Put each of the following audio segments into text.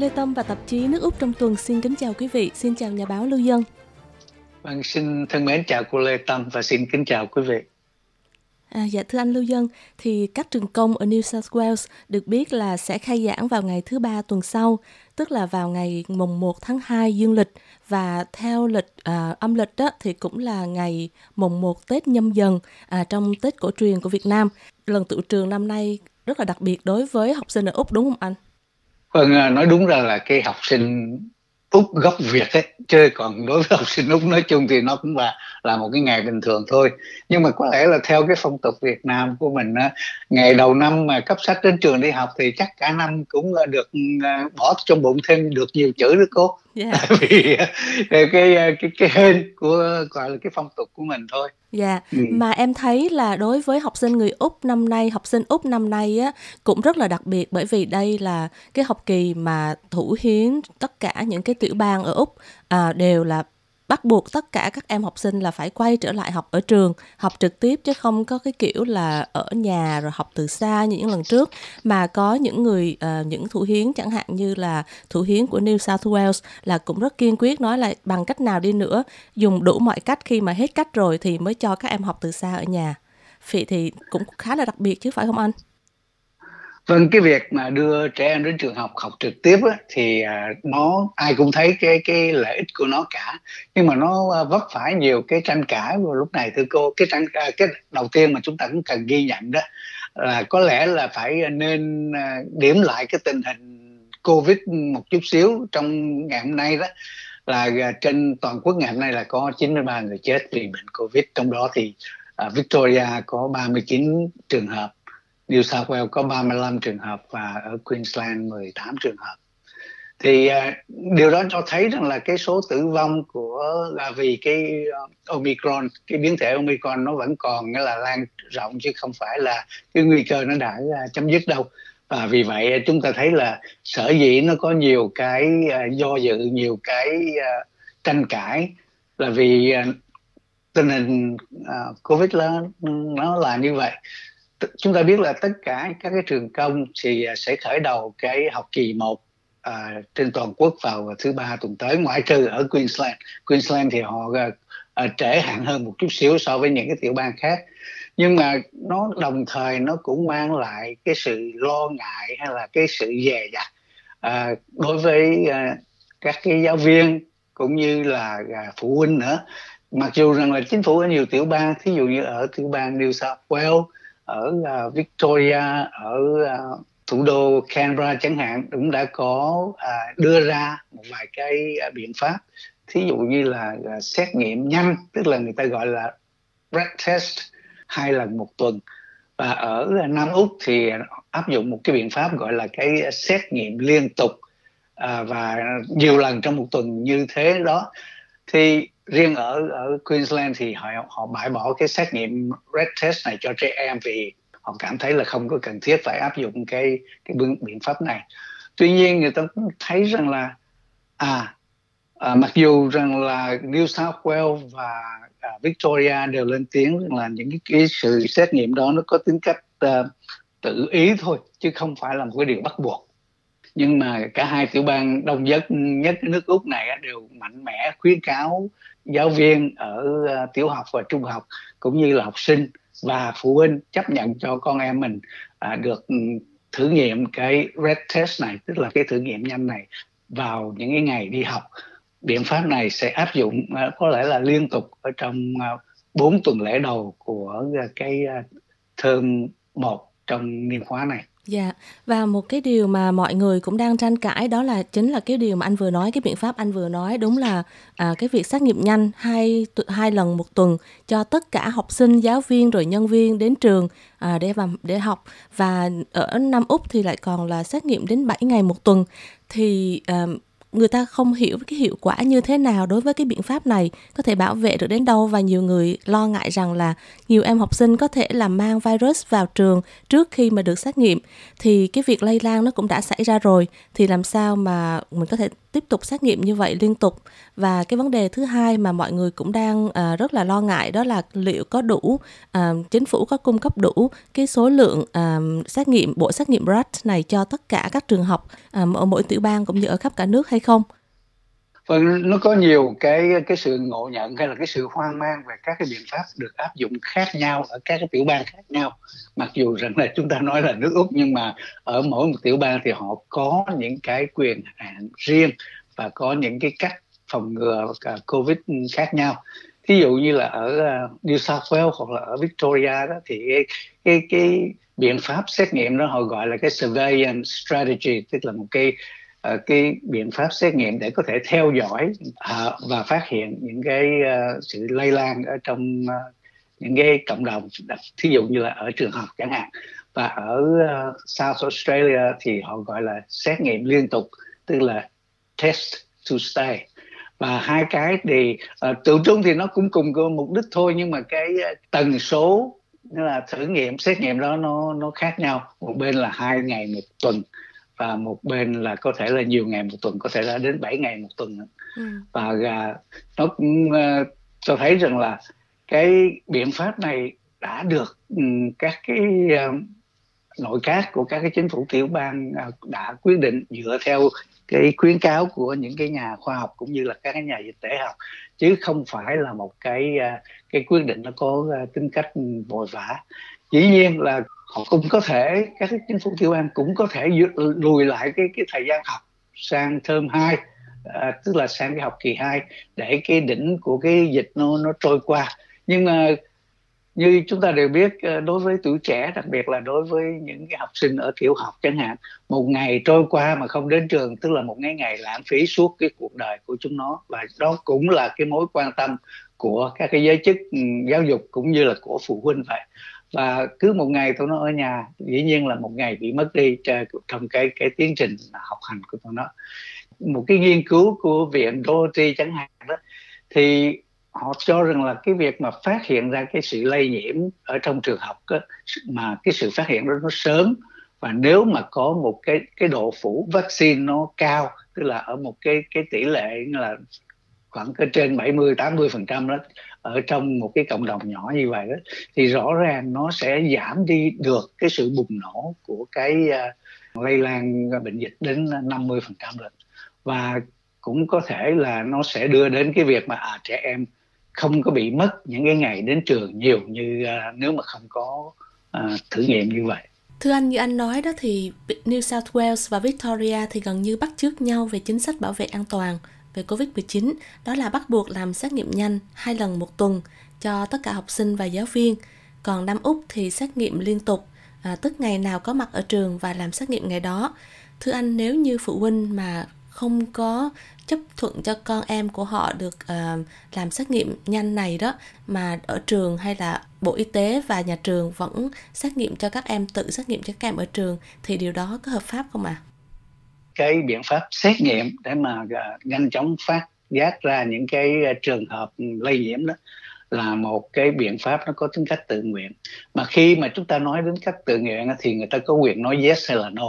Lê Tâm và tạp chí Nước Úc trong tuần xin kính chào quý vị. Xin chào nhà báo Lưu Dân. Vâng, xin thân mến chào cô Lê Tâm và xin kính chào quý vị. Dạ thưa anh Lưu Dân, thì các trường công ở New South Wales được biết là sẽ khai giảng vào ngày thứ Ba tuần sau, tức là vào ngày mùng 1 tháng 2 dương lịch, và theo lịch âm lịch đó, thì cũng là ngày mùng 1 Tết Nhâm Dần trong Tết cổ truyền của Việt Nam. Lần tựu trường năm nay rất là đặc biệt đối với học sinh ở Úc, đúng không anh? Vâng, nói đúng ra là cái học sinh Úc gốc Việt ấy, chứ còn đối với học sinh Úc nói chung thì nó cũng là một cái ngày bình thường thôi. Nhưng mà có lẽ là theo cái phong tục Việt Nam của mình á, ngày đầu năm mà cấp sách đến trường đi học thì chắc cả năm cũng được bỏ trong bụng thêm được nhiều chữ đó cô. Yeah. Tại vì cái hên của gọi là cái phong tục của mình thôi. Dạ, mà em thấy là đối với học sinh người Úc năm nay, học sinh Úc năm nay á cũng rất là đặc biệt, bởi vì đây là cái học kỳ mà thủ hiến tất cả những cái tiểu bang ở Úc đều là bắt buộc tất cả các em học sinh là phải quay trở lại học ở trường, học trực tiếp, chứ không có cái kiểu là ở nhà rồi học từ xa như những lần trước. Mà có những người, những thủ hiến chẳng hạn như là thủ hiến của New South Wales là cũng rất kiên quyết nói là bằng cách nào đi nữa, dùng đủ mọi cách, khi mà hết cách rồi thì mới cho các em học từ xa ở nhà. Vậy thì cũng khá là đặc biệt chứ phải không anh? Vâng, cái việc mà đưa trẻ em đến trường học trực tiếp á, thì nó ai cũng thấy cái lợi ích của nó cả, nhưng mà nó vấp phải nhiều cái tranh cãi vào lúc này thưa cô. Cái đầu tiên mà chúng ta cũng cần ghi nhận đó là có lẽ là phải nên điểm lại cái tình hình Covid một chút xíu trong ngày hôm nay đó, là trên toàn quốc ngày hôm nay là có 93 người chết vì bệnh Covid, trong đó thì Victoria có 39 trường hợp, New South Wales có 35 trường hợp và ở Queensland 18 trường hợp. Thì điều đó cho thấy rằng là cái số tử vong là vì cái Omicron, cái biến thể Omicron nó vẫn còn, nghĩa là lan rộng, chứ không phải là cái nguy cơ nó đã chấm dứt đâu. Và vì vậy chúng ta thấy là sở dĩ nó có nhiều cái do dự, nhiều cái tranh cãi, là vì tình hình Covid nó là như vậy. Chúng ta biết là tất cả các cái trường công thì sẽ khởi đầu cái học kỳ 1 trên toàn quốc vào thứ Ba tuần tới, ngoại trừ ở Queensland. Queensland thì họ trễ hạn hơn một chút xíu so với những cái tiểu bang khác. Nhưng mà nó đồng thời nó cũng mang lại cái sự lo ngại hay là cái sự dè dặt đối với các cái giáo viên cũng như là phụ huynh nữa. Mặc dù rằng là chính phủ ở nhiều tiểu bang, thí dụ như ở tiểu bang New South Wales, ở Victoria, ở thủ đô Canberra chẳng hạn, cũng đã có đưa ra một vài cái biện pháp, thí dụ như là xét nghiệm nhanh, tức là người ta gọi là red test 2 lần một tuần. Và ở Nam Úc thì áp dụng một cái biện pháp gọi là cái xét nghiệm liên tục và nhiều lần trong một tuần như thế đó. Thì riêng ở Queensland thì họ bãi bỏ cái xét nghiệm red test này cho trẻ em vì họ cảm thấy là không có cần thiết phải áp dụng cái biện pháp này. Tuy nhiên người ta cũng thấy rằng là mặc dù rằng là New South Wales và Victoria đều lên tiếng rằng là những cái sự xét nghiệm đó nó có tính cách tự ý thôi, chứ không phải là một cái điều bắt buộc. Nhưng mà cả hai tiểu bang đông nhất nước Úc này đều mạnh mẽ khuyến cáo giáo viên ở tiểu học và trung học cũng như là học sinh và phụ huynh chấp nhận cho con em mình được thử nghiệm cái red test này, tức là cái thử nghiệm nhanh này vào những cái ngày đi học. Biện pháp này sẽ áp dụng có lẽ là liên tục ở trong 4 tuần lễ đầu của cái term 1 trong niên khóa này. Dạ, và một cái điều mà mọi người cũng đang tranh cãi đó là chính là cái điều mà anh vừa nói, cái biện pháp anh vừa nói, đúng là cái việc xét nghiệm nhanh 2 lần một tuần cho tất cả học sinh, giáo viên rồi nhân viên đến trường để học. Và ở Nam Úc thì lại còn là xét nghiệm đến 7 ngày một tuần. Thì người ta không hiểu cái hiệu quả như thế nào đối với cái biện pháp này, có thể bảo vệ được đến đâu, và nhiều người lo ngại rằng là nhiều em học sinh có thể là mang virus vào trường trước khi mà được xét nghiệm. Thì cái việc lây lan nó cũng đã xảy ra rồi, thì làm sao mà mình có thể tiếp tục xét nghiệm như vậy liên tục? Và cái vấn đề thứ hai mà mọi người cũng đang rất là lo ngại đó là liệu có đủ, chính phủ có cung cấp đủ cái số lượng xét nghiệm, bộ xét nghiệm RAT này cho tất cả các trường học ở mỗi tiểu bang cũng như ở khắp cả nước hay không? Vâng, nó có nhiều cái sự ngộ nhận hay là cái sự hoang mang về các cái biện pháp được áp dụng khác nhau ở các cái tiểu bang khác nhau. Mặc dù rằng là chúng ta nói là nước Úc, nhưng mà ở mỗi một tiểu bang thì họ có những cái quyền hạn riêng và có những cái cách phòng ngừa COVID khác nhau. Thí dụ như là ở New South Wales hoặc là ở Victoria đó, thì cái biện pháp xét nghiệm đó họ gọi là cái surveillance strategy, tức là một cái biện pháp xét nghiệm để có thể theo dõi và phát hiện những cái sự lây lan ở trong những cái cộng đồng, thí dụ như là ở trường học chẳng hạn. Và ở South Australia thì họ gọi là xét nghiệm liên tục, tức là test to stay. Và hai cái thì tự trung thì nó cũng cùng có mục đích thôi, nhưng mà cái tần số là thử nghiệm xét nghiệm đó nó khác nhau. Một bên là 2 ngày một tuần, và một bên là có thể là nhiều ngày một tuần, có thể là đến 7 ngày một tuần. Và nó cũng cho thấy rằng là cái biện pháp này đã được các cái nội các của các cái chính phủ tiểu bang đã quyết định dựa theo cái khuyến cáo của những cái nhà khoa học cũng như là các cái nhà dịch tễ học, chứ không phải là một cái quyết định nó có tính cách vội vã. Dĩ nhiên là họ cũng có thể, các cái chính phủ tiểu bang cũng có thể lùi lại cái thời gian học sang term 2, tức là sang cái học kỳ 2, để cái đỉnh của cái dịch nó trôi qua. Nhưng mà như chúng ta đều biết, đối với tuổi trẻ, đặc biệt là đối với những cái học sinh ở tiểu học chẳng hạn, một ngày trôi qua mà không đến trường tức là một ngày lãng phí suốt cái cuộc đời của chúng nó. Và đó cũng là cái mối quan tâm của các cái giới chức giáo dục cũng như là của phụ huynh vậy. Và cứ một ngày tụi nó ở nhà, dĩ nhiên là một ngày bị mất đi trong cái tiến trình học hành của tụi nó. Một cái nghiên cứu của viện Doherty chẳng hạn đó, thì họ cho rằng là cái việc mà phát hiện ra cái sự lây nhiễm ở trong trường học đó, mà cái sự phát hiện đó nó sớm, và nếu mà có một cái độ phủ vaccine nó cao, tức là ở một cái tỷ lệ là khoảng trên 70-80% đó, ở trong một cái cộng đồng nhỏ như vậy đó, thì rõ ràng nó sẽ giảm đi được cái sự bùng nổ của cái lây lan bệnh dịch đến 50% lần. Và cũng có thể là nó sẽ đưa đến cái việc mà trẻ em không có bị mất những cái ngày đến trường nhiều như nếu mà không có thử nghiệm như vậy. Thưa anh, như anh nói đó thì New South Wales và Victoria thì gần như bắt chước nhau về chính sách bảo vệ an toàn về COVID-19, đó là bắt buộc làm xét nghiệm nhanh 2 lần một tuần cho tất cả học sinh và giáo viên. Còn Nam Úc thì xét nghiệm liên tục, tức ngày nào có mặt ở trường và làm xét nghiệm ngày đó. Thưa anh, nếu như phụ huynh mà không có chấp thuận cho con em của họ được làm xét nghiệm nhanh này đó, mà ở trường hay là Bộ Y tế và nhà trường vẫn xét nghiệm cho các em, tự xét nghiệm cho các em ở trường, thì điều đó có hợp pháp không ạ? Cái biện pháp xét nghiệm để mà nhanh chóng phát giác ra những cái trường hợp lây nhiễm đó là một cái biện pháp nó có tính cách tự nguyện. Mà khi mà chúng ta nói đến cách tự nguyện thì người ta có quyền nói yes hay là no.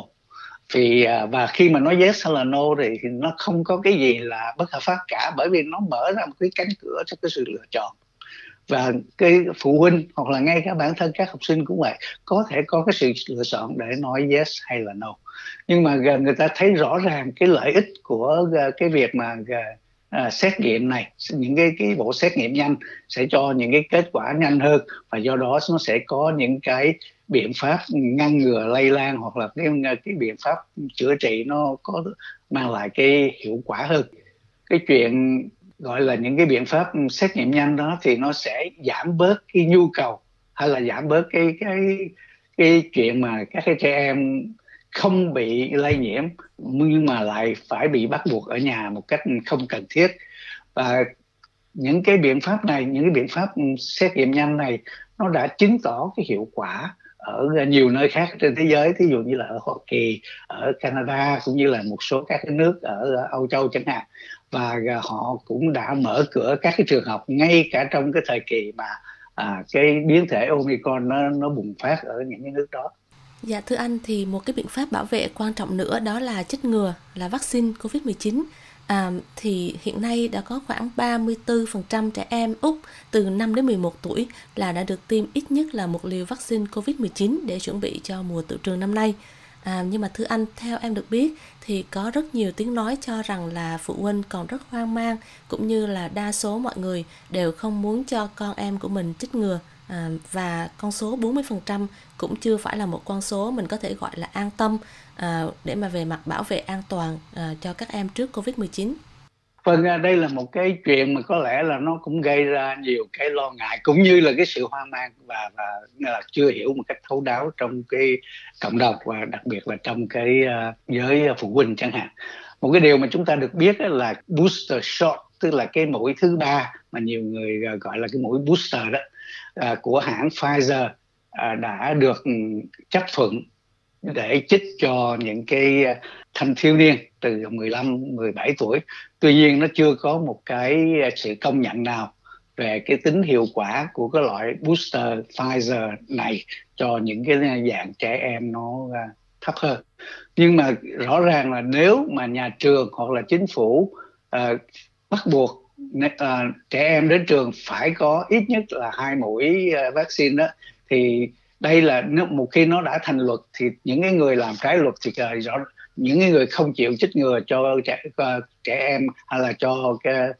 Và khi mà nói yes hay là no thì nó không có cái gì là bất hợp pháp cả, bởi vì nó mở ra một cái cánh cửa cho cái sự lựa chọn. Và cái phụ huynh hoặc là ngay cả bản thân các học sinh cũng vậy, có thể có cái sự lựa chọn để nói yes hay là no. Nhưng mà người ta thấy rõ ràng cái lợi ích của cái việc mà xét nghiệm này, những cái bộ xét nghiệm nhanh sẽ cho những cái kết quả nhanh hơn, và do đó nó sẽ có những cái biện pháp ngăn ngừa lây lan, hoặc là cái biện pháp chữa trị nó có mang lại cái hiệu quả hơn. Cái chuyện gọi là những cái biện pháp xét nghiệm nhanh đó thì nó sẽ giảm bớt cái nhu cầu, hay là giảm bớt cái chuyện mà các cái trẻ em không bị lây nhiễm nhưng mà lại phải bị bắt buộc ở nhà một cách không cần thiết. Và những cái biện pháp này, những cái biện pháp xét nghiệm nhanh này, nó đã chứng tỏ cái hiệu quả ở nhiều nơi khác trên thế giới, thí dụ như là ở Hoa Kỳ, ở Canada, cũng như là một số các cái nước ở Âu Châu chẳng hạn. Và họ cũng đã mở cửa các cái trường học ngay cả trong cái thời kỳ mà cái biến thể Omicron nó bùng phát ở những cái nước đó. Dạ thưa anh, thì một cái biện pháp bảo vệ quan trọng nữa đó là chích ngừa, là vaccine COVID-19. Thì hiện nay đã có khoảng 34% trẻ em Úc từ 5 đến 11 tuổi là đã được tiêm ít nhất là một liều vaccine COVID-19 để chuẩn bị cho mùa tựu trường năm nay. Nhưng mà thưa anh, theo em được biết thì có rất nhiều tiếng nói cho rằng là phụ huynh còn rất hoang mang, cũng như là đa số mọi người đều không muốn cho con em của mình chích ngừa. Và con số 40% cũng chưa phải là một con số mình có thể gọi là an tâm để mà về mặt bảo vệ an toàn cho các em trước Covid-19. Vâng, đây là một cái chuyện mà có lẽ là nó cũng gây ra nhiều cái lo ngại cũng như là cái sự hoang mang và là chưa hiểu một cách thấu đáo trong cái cộng đồng, và đặc biệt là trong cái giới phụ huynh chẳng hạn. Một cái điều mà chúng ta được biết là booster shot, tức là cái mũi thứ ba mà nhiều người gọi là cái mũi booster đó, của hãng Pfizer đã được chấp thuận để chích cho những cái thanh thiếu niên từ 15-17 tuổi. Tuy nhiên nó chưa có một cái sự công nhận nào về cái tính hiệu quả của cái loại booster Pfizer này cho những cái dạng trẻ em nó thấp hơn. Nhưng mà rõ ràng là nếu mà nhà trường hoặc là chính phủ bắt buộc trẻ em đến trường phải có ít nhất là 2 mũi vaccine đó, thì đây là một khi nó đã thành luật thì những cái người làm trái luật thì rõ những cái người không chịu chích ngừa cho trẻ em hay là cho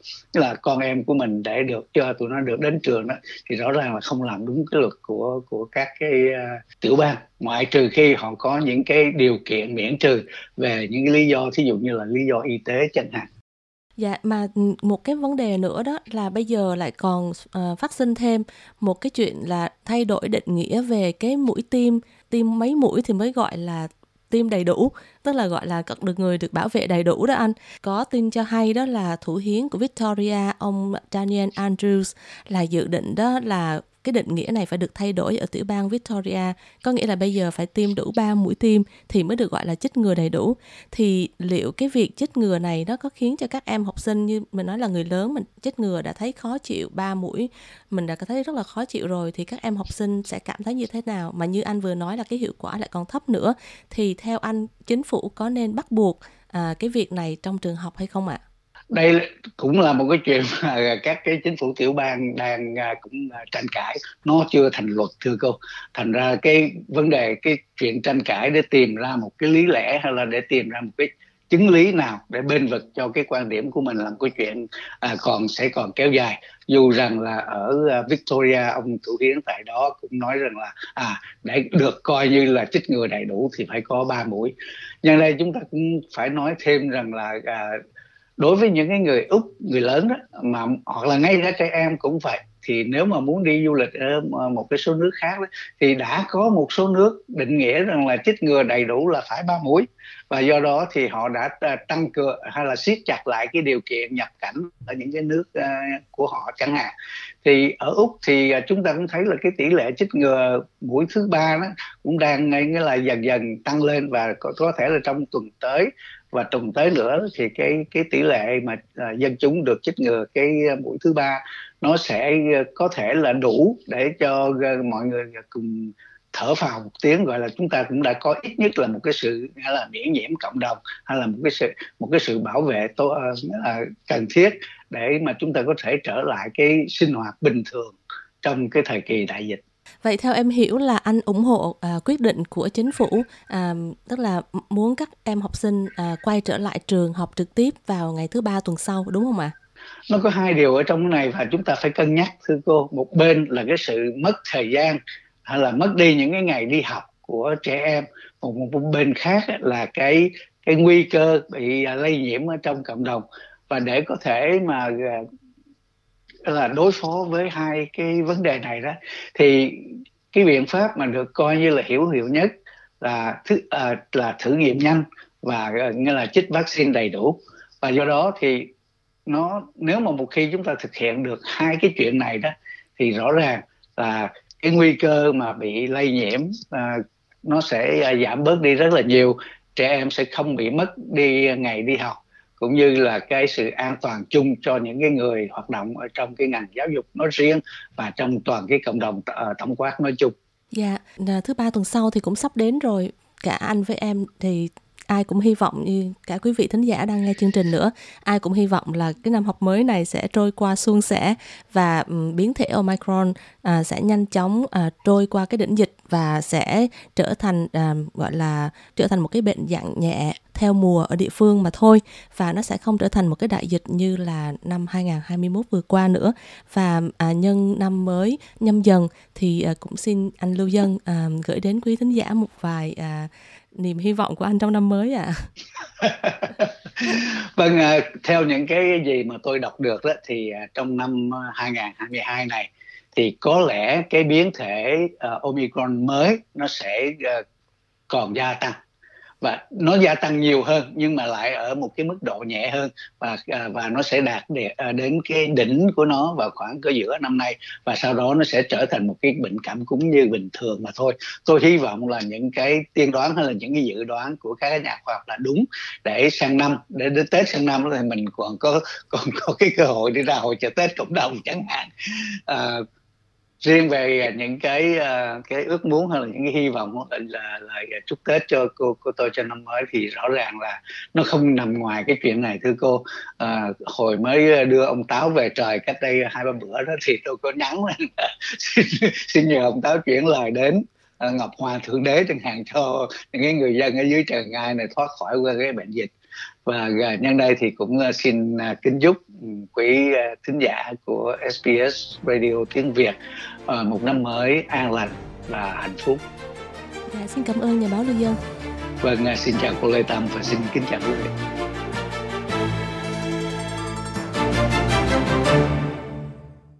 là con em của mình để được cho tụi nó được đến trường đó, thì rõ ràng là không làm đúng cái luật của các cái tiểu bang, ngoại trừ khi họ có những cái điều kiện miễn trừ về những cái lý do, thí dụ như là lý do y tế chẳng hạn. Dạ, mà một cái vấn đề nữa đó là bây giờ lại còn phát sinh thêm một cái chuyện là thay đổi định nghĩa về cái mũi tiêm mấy mũi thì mới gọi là tiêm đầy đủ, tức là gọi là được người được bảo vệ đầy đủ đó anh. Có tin cho hay đó là thủ hiến của Victoria, ông Daniel Andrews, là dự định đó là cái định nghĩa này phải được thay đổi ở tiểu bang Victoria, có nghĩa là bây giờ phải tiêm đủ 3 mũi tiêm thì mới được gọi là chích ngừa đầy đủ. Thì liệu cái việc chích ngừa này nó có khiến cho các em học sinh, như mình nói là người lớn mình chích ngừa đã thấy khó chịu, 3 mũi mình đã thấy rất là khó chịu rồi, thì các em học sinh sẽ cảm thấy như thế nào? Mà như anh vừa nói là cái hiệu quả lại còn thấp nữa, thì theo anh chính phủ có nên bắt buộc cái việc này trong trường học hay không ạ? Đây cũng là một cái chuyện mà các cái chính phủ tiểu bang đang cũng tranh cãi, nó chưa thành luật thưa cô. Thành ra cái vấn đề, cái chuyện tranh cãi để tìm ra một cái lý lẽ hay là để tìm ra một cái chứng lý nào để bênh vực cho cái quan điểm của mình là một cái chuyện sẽ còn kéo dài. Dù rằng là ở Victoria, ông thủ hiến tại đó cũng nói rằng là để được coi như là chích ngừa đầy đủ thì phải có 3 mũi. Nhưng đây chúng ta cũng phải nói thêm rằng là đối với những cái người Úc, người lớn đó, mà hoặc là ngay cả trẻ em cũng vậy, thì nếu mà muốn đi du lịch ở một cái số nước khác đó, thì đã có một số nước định nghĩa rằng là chích ngừa đầy đủ là phải 3 mũi, và do đó thì họ đã tăng cường hay là siết chặt lại cái điều kiện nhập cảnh ở những cái nước của họ chẳng hạn. Thì ở Úc thì chúng ta cũng thấy là cái tỷ lệ chích ngừa mũi thứ ba đó cũng đang nghĩa là dần dần tăng lên, và có thể là trong tuần tới và tuần tới nữa thì cái tỷ lệ mà dân chúng được chích ngừa cái mũi thứ ba nó sẽ có thể là đủ để cho mọi người cùng thở phào một tiếng, gọi là chúng ta cũng đã có ít nhất là một cái sự hay là miễn nhiễm cộng đồng, hay là một cái sự bảo vệ cần thiết để mà chúng ta có thể trở lại cái sinh hoạt bình thường trong cái thời kỳ đại dịch. Vậy theo em hiểu là anh ủng hộ quyết định của chính phủ, tức là muốn các em học sinh quay trở lại trường học trực tiếp vào ngày thứ ba tuần sau, đúng không ạ? Nó có hai điều ở trong cái này và chúng ta phải cân nhắc thưa cô. Một bên là cái sự mất thời gian hay là mất đi những cái ngày đi học của trẻ em, một bên khác là cái nguy cơ bị lây nhiễm ở trong cộng đồng. Và để có thể mà là đối phó với hai cái vấn đề này đó, thì cái biện pháp mà được coi như là hữu hiệu nhất là thử nghiệm nhanh và nghĩa là chích vaccine đầy đủ. Và do đó thì nếu mà một khi chúng ta thực hiện được hai cái chuyện này đó, thì rõ ràng là cái nguy cơ mà bị lây nhiễm nó sẽ giảm bớt đi rất là nhiều. Trẻ em sẽ không bị mất đi ngày đi học, cũng như là cái sự an toàn chung cho những cái người hoạt động ở trong cái ngành giáo dục nói riêng và trong toàn cái cộng đồng tổng quát nói chung. Dạ, thứ ba tuần sau thì cũng sắp đến rồi. Cả anh với em thì ai cũng hy vọng, như cả quý vị thính giả đang nghe chương trình nữa, ai cũng hy vọng là cái năm học mới này sẽ trôi qua suôn sẻ và biến thể Omicron sẽ nhanh chóng trôi qua cái đỉnh dịch và sẽ trở thành trở thành một cái bệnh dạng nhẹ theo mùa ở địa phương mà thôi, và nó sẽ không trở thành một cái đại dịch như là năm 2021 vừa qua nữa. Và nhân năm mới Nhâm Dần thì cũng xin anh Lưu Dân gửi đến quý thính giả một vài niềm hy vọng của anh trong năm mới ạ. Vâng, theo những cái gì mà tôi đọc được đó, thì trong năm 2022 này thì có lẽ cái biến thể Omicron mới nó sẽ còn gia tăng, và nó gia tăng nhiều hơn nhưng mà lại ở một cái mức độ nhẹ hơn, và nó sẽ đạt đến cái đỉnh của nó vào khoảng cái giữa năm nay, và sau đó nó sẽ trở thành một cái bệnh cảm cúm như bình thường mà thôi. Tôi hy vọng là những cái tiên đoán hay là những cái dự đoán của các nhà khoa học là đúng, để sang năm, để đến Tết sang năm thì mình còn có cái cơ hội đi ra hội chợ Tết cộng đồng chẳng hạn. Riêng về những cái ước muốn hay là những cái hy vọng là chúc Tết cho cô tôi cho năm mới, thì rõ ràng là nó không nằm ngoài cái chuyện này, thưa cô. Hồi mới đưa ông Táo về trời cách đây 2-3 bữa đó thì tôi có nhắn lên xin nhờ ông Táo chuyển lời đến Ngọc Hoàng Thượng Đế chẳng hạn, cho những cái người dân ở dưới trời Ngai này thoát khỏi qua cái bệnh dịch. Và nhân đây thì cũng xin kính chúc quý thính giả của SBS Radio tiếng Việt một năm mới an lành và hạnh phúc. Dạ, xin cảm ơn nhà báo Lưu Dân. Vâng, xin chào cô Lê Tâm và xin kính chào quý vị.